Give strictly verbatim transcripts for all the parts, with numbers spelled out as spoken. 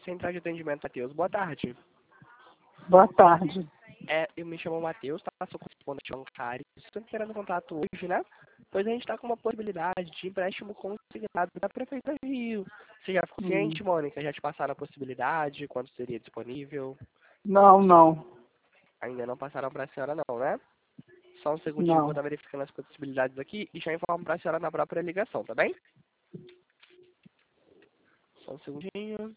Central de Atendimento, Matheus. Boa tarde. Boa tarde. É, eu me chamo Matheus, tá? Sou correspondente bancário. Estou querendo contato hoje, né? Pois a gente está com uma possibilidade de empréstimo consignado da Prefeitura do Rio. Você já ficou ciente, Hum. Mônica? Já te passaram a possibilidade? Quando seria disponível? Não, não. Ainda não passaram para a senhora, não, né? Só um segundinho, vou Não. estar verificando as possibilidades aqui e já informo para a senhora na própria ligação, tá bem? Só um segundinho.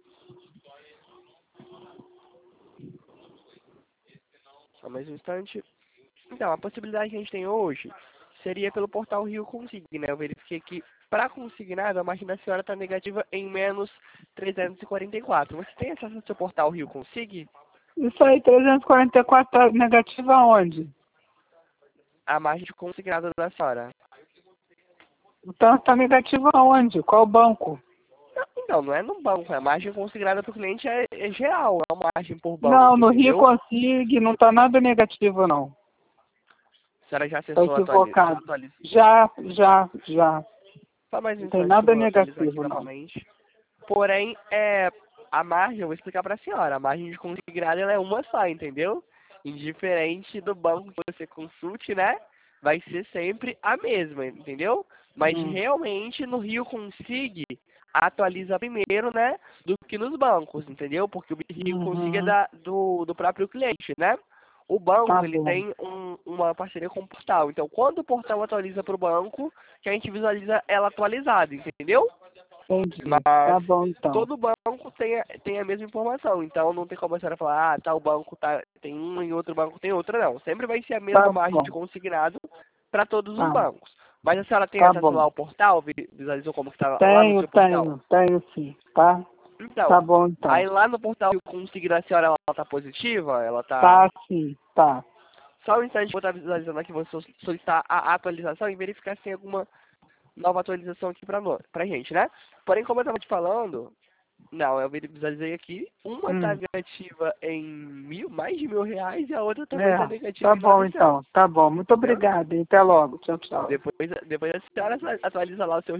Só mais um instante. Então, a possibilidade que a gente tem hoje seria pelo portal Rio Consigne, né? Eu verifiquei que para consignado a margem da senhora está negativa em menos trezentos e quarenta e quatro. Você tem acesso ao seu portal Rio Consigne? Isso aí, trezentos e quarenta e quatro tá negativo aonde? A margem de consignado da senhora. Então está negativo aonde? Qual banco? Então, não é no banco, a margem consignada para o cliente é, é geral, é uma margem por Não, banco, no Rio entendeu? Consigne não está nada negativo, não. A senhora já Está acessou a atuali equivocado. atualiza. Já, já, já. Só mais um Não tem instante que eu nada vou atualizar aqui negativo, não. novamente. Porém, é, a margem, eu vou explicar para a senhora, a margem de consignado ela é uma só, entendeu? Indiferente do banco que você consulte, né? Vai ser sempre a mesma, entendeu? Mas Hum. realmente no Rio Consigne atualiza primeiro, né? Do que nos bancos, entendeu? Porque o Rio Consigne é Uhum. da, do, do próprio cliente, né? O banco, Tá ele bom. tem um, uma parceria com o portal. Então, quando o portal atualiza para o banco, que a gente visualiza ela atualizada, entendeu? Entendi. Mas Tá bom, então. todo banco tem a, tem a mesma informação. Então, não tem como a senhora falar, ah, tal banco tá, tem um e outro banco tem outro, não. Sempre vai ser a Tá mesma margem de bom. consignado para todos os Tá, bancos. Mas a senhora tem tá acesso bom. lá ao portal? Vi- Visualizou como que está lá no Tenho, seu portal? tenho, tenho sim, tá? Tá Então, bom, aí então. lá no portal o consignado da senhora, ela tá positiva? Ela tá... Tá sim, tá. Só um instante, vou estar visualizando aqui, vou so- solicitar a atualização e verificar se tem alguma nova atualização aqui pra, nós, pra gente, né? Porém, como eu estava te falando, não, eu visualizei aqui, uma tá Hum. negativa em mil, mais de mil reais e a outra também tá É, negativa tá em bom, novecentos, então. Tá bom. Muito entendeu? obrigada. Até logo. Tchau, tchau. Depois, depois a senhora atualiza lá o seu